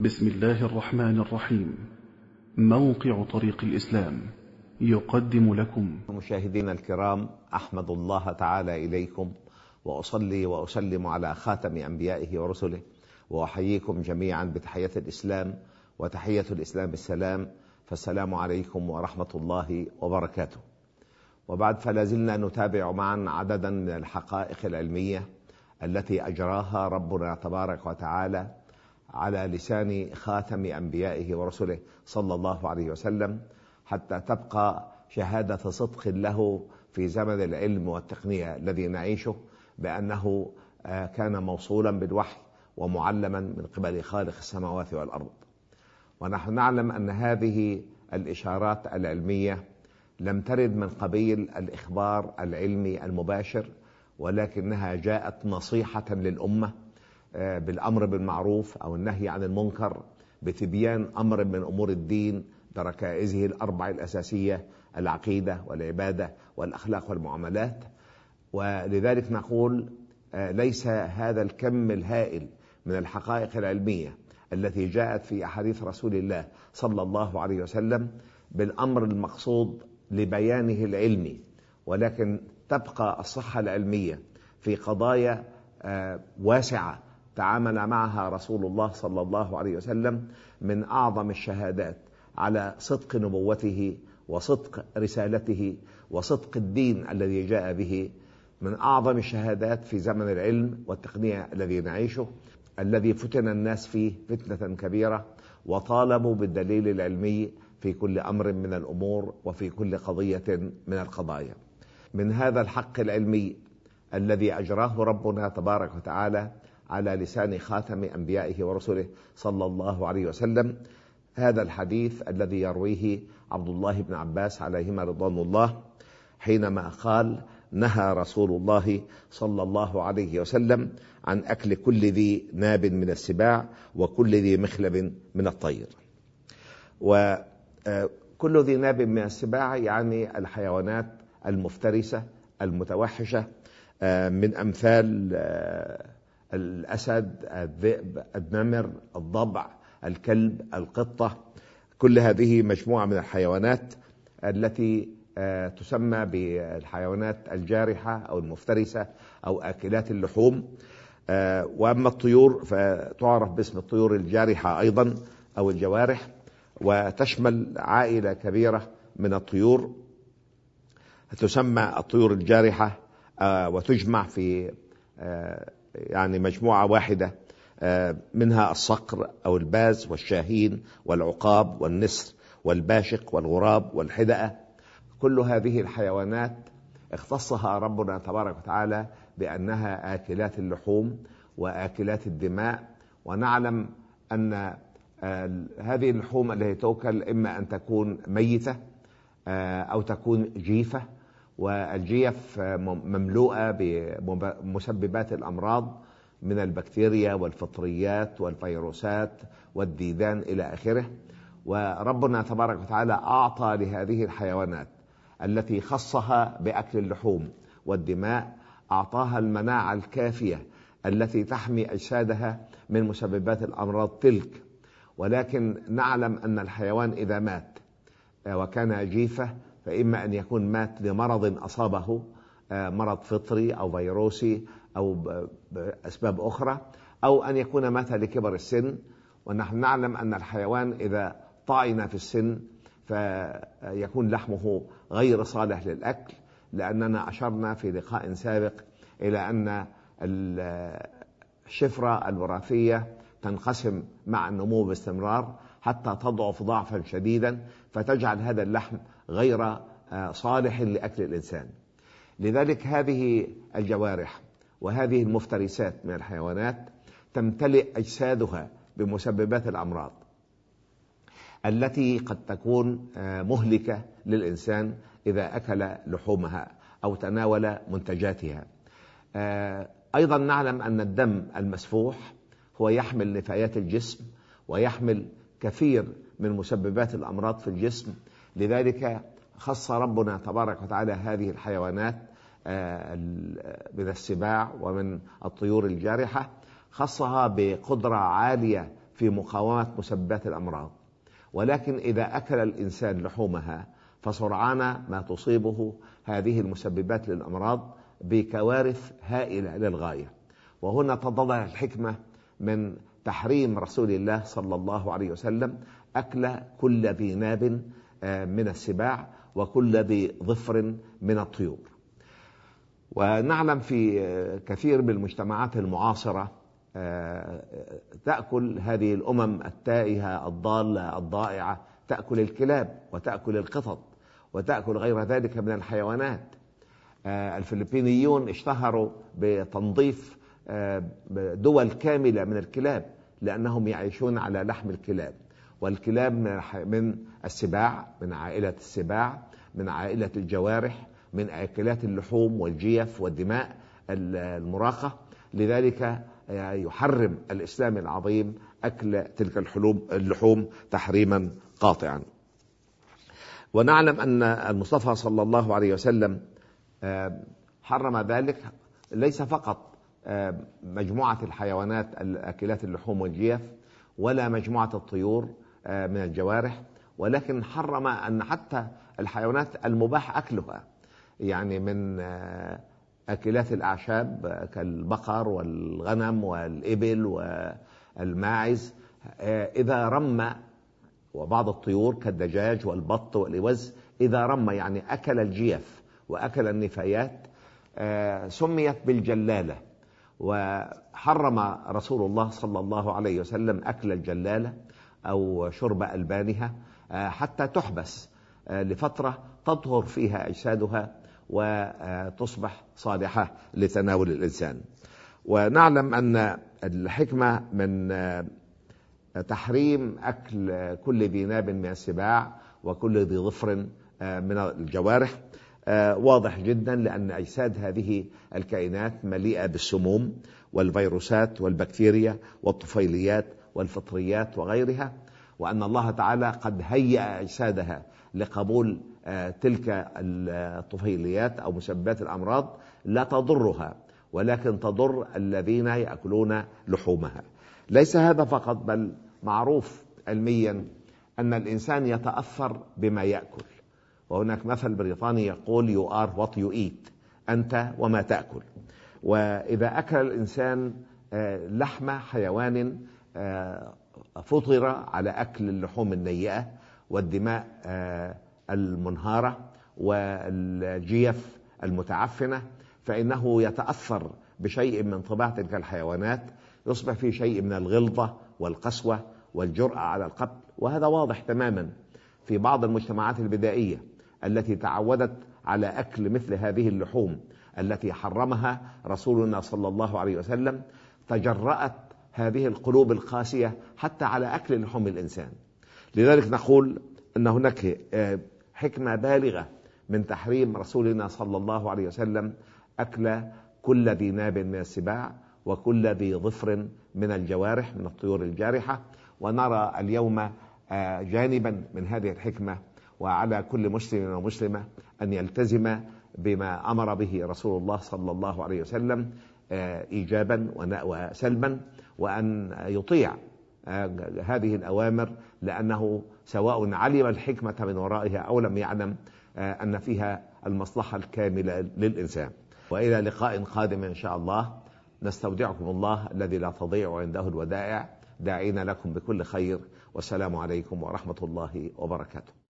بسم الله الرحمن الرحيم. موقع طريق الإسلام يقدم لكم. مشاهدينا الكرام، أحمد الله تعالى إليكم وأصلي وأسلم على خاتم أنبيائه ورسله، وأحييكم جميعا بتحية الإسلام، وتحية الإسلام السلام، فالسلام عليكم ورحمة الله وبركاته. وبعد، فلا زلنا نتابع معا عددا من الحقائق العلمية التي أجراها ربنا تبارك وتعالى على لسان خاتم أنبيائه ورسله صلى الله عليه وسلم، حتى تبقى شهادة صدق له في زمن العلم والتقنية الذي نعيشه، بأنه كان موصولا بالوحي ومعلما من قبل خالق السماوات والأرض. ونحن نعلم أن هذه الإشارات العلمية لم ترد من قبيل الإخبار العلمي المباشر، ولكنها جاءت نصيحة للأمة بالأمر بالمعروف أو النهي عن المنكر، بتبيان أمر من أمور الدين بركائزه الأربع الأساسية: العقيدة والعبادة والأخلاق والمعاملات. ولذلك نقول ليس هذا الكم الهائل من الحقائق العلمية التي جاءت في أحاديث رسول الله صلى الله عليه وسلم بالأمر المقصود لبيانه العلمي، ولكن تبقى الصحة العلمية في قضايا واسعة تعامل معها رسول الله صلى الله عليه وسلم من أعظم الشهادات على صدق نبوته وصدق رسالته وصدق الدين الذي جاء به، من أعظم الشهادات في زمن العلم والتقنية الذي نعيشه، الذي فتن الناس فيه فتنة كبيرة، وطالبوا بالدليل العلمي في كل أمر من الأمور وفي كل قضية من القضايا. من هذا الحق العلمي الذي أجراه ربنا تبارك وتعالى على لسان خاتم أنبيائه ورسله صلى الله عليه وسلم هذا الحديث الذي يرويه عبد الله بن عباس عليهما رضوان الله، حينما قال: نهى رسول الله صلى الله عليه وسلم عن أكل كل ذي ناب من السباع وكل ذي مخلب من الطير. وكل ذي ناب من السباع يعني الحيوانات المفترسة المتوحشة، من أمثال الأسد، الذئب، النمر، الضبع، الكلب، القطة. كل هذه مجموعة من الحيوانات التي تسمى بالحيوانات الجارحة أو المفترسة أو آكلات اللحوم. وأما الطيور فتعرف باسم الطيور الجارحة أيضا أو الجوارح، وتشمل عائلة كبيرة من الطيور تسمى الطيور الجارحة، وتجمع في يعني مجموعة واحدة، منها الصقر أو الباز والشاهين والعقاب والنسر والباشق والغراب والحدأة. كل هذه الحيوانات اختصها ربنا تبارك وتعالى بأنها آكلات اللحوم وآكلات الدماء. ونعلم أن هذه اللحوم التي تؤكل إما أن تكون ميتة أو تكون جيفة، والجيف مملوءة بمسببات الأمراض من البكتيريا والفطريات والفيروسات والديدان إلى آخره. وربنا تبارك وتعالى أعطى لهذه الحيوانات التي خصها بأكل اللحوم والدماء، أعطاها المناعة الكافية التي تحمي أجسادها من مسببات الأمراض تلك. ولكن نعلم أن الحيوان إذا مات وكان جيفة، فإما أن يكون مات لمرض أصابه، مرض فطري أو فيروسي أو بأسباب أخرى، أو أن يكون مات لكبر السن. ونحن نعلم أن الحيوان إذا طعن في السن فيكون لحمه غير صالح للأكل، لأننا أشرنا في لقاء سابق إلى أن الشفرة الوراثية تنقسم مع النمو باستمرار حتى تضعف ضعفا شديدا، فتجعل هذا اللحم غير صالح لأكل الإنسان. لذلك هذه الجوارح وهذه المفترسات من الحيوانات تمتلئ أجسادها بمسببات الأمراض التي قد تكون مهلكة للإنسان إذا أكل لحومها أو تناول منتجاتها. أيضا نعلم أن الدم المسفوح هو يحمل نفايات الجسم ويحمل كثير من مسببات الأمراض في الجسم. لذلك خص ربنا تبارك وتعالى هذه الحيوانات من السباع ومن الطيور الجارحة، خصها بقدرة عالية في مقاومة مسببات الأمراض، ولكن إذا أكل الإنسان لحومها فسرعان ما تصيبه هذه المسببات للأمراض بكوارث هائلة للغاية. وهنا تتضح الحكمة من تحريم رسول الله صلى الله عليه وسلم أكل كل ذي ناب من السباع وكل ذي ظفر من الطيور. ونعلم في كثير من المجتمعات المعاصرة تأكل هذه الأمم التائهة الضالة الضائعة، تأكل الكلاب وتأكل القطط وتأكل غير ذلك من الحيوانات. الفلبينيون اشتهروا بتنظيف دول كاملة من الكلاب لأنهم يعيشون على لحم الكلاب. والكلاب من السباع، من عائلة السباع، من عائلة الجوارح، من أكلات اللحوم والجيف والدماء المراقة. لذلك يحرم الإسلام العظيم أكل تلك اللحوم تحريما قاطعا. ونعلم أن المصطفى صلى الله عليه وسلم حرم ذلك ليس فقط مجموعة الحيوانات الأكلات اللحوم والجيف ولا مجموعة الطيور من الجوارح، ولكن حرم أن حتى الحيوانات المباح أكلها، يعني من أكلات الأعشاب كالبقر والغنم والإبل والماعز إذا رمى، وبعض الطيور كالدجاج والبط والإوز إذا رمى يعني أكل الجيف وأكل النفايات سميت بالجلالة. وحرم رسول الله صلى الله عليه وسلم أكل الجلالة أو شرب ألبانها حتى تحبس لفترة تطهر فيها أجسادها وتصبح صالحة لتناول الإنسان. ونعلم أن الحكمة من تحريم أكل كل ذي ناب من السباع وكل ذي ظفر من الجوارح واضح جدا، لأن أجساد هذه الكائنات مليئة بالسموم والفيروسات والبكتيريا والطفيليات والفطريات وغيرها، وأن الله تعالى قد هيأ أجسادها لقبول تلك الطفيليات أو مسببات الأمراض لا تضرها ولكن تضر الذين يأكلون لحومها. ليس هذا فقط، بل معروف علميا أن الإنسان يتأثر بما يأكل، وهناك مثل بريطاني يقول you are what you eat، أنت وما تأكل. وإذا أكل الإنسان لحم حيوان فطر على أكل اللحوم النيئة والدماء المنهارة والجيف المتعفنة، فإنه يتأثر بشيء من طباع تلك الحيوانات، يصبح في شيء من الغلظة والقسوة والجرأة على القتل. وهذا واضح تماما في بعض المجتمعات البدائية التي تعودت على أكل مثل هذه اللحوم التي حرمها رسولنا صلى الله عليه وسلم. تجرأت هذه القلوب القاسية حتى على أكل لحوم الإنسان. لذلك نقول أن هناك حكمة بالغة من تحريم رسولنا صلى الله عليه وسلم أكل كل ذي ناب من السباع وكل ذي ظفر من الجوارح من الطيور الجارحة. ونرى اليوم جانبا من هذه الحكمة، وعلى كل مسلم ومسلمة أن يلتزم بما أمر به رسول الله صلى الله عليه وسلم إيجابا وسلبا، وأن يطيع هذه الأوامر، لأنه سواء علم الحكمة من ورائها أو لم يعلم أن فيها المصلحة الكاملة للإنسان. وإلى لقاء قادم إن شاء الله، نستودعكم الله الذي لا تضيع عنده الودائع، داعين لكم بكل خير، والسلام عليكم ورحمة الله وبركاته.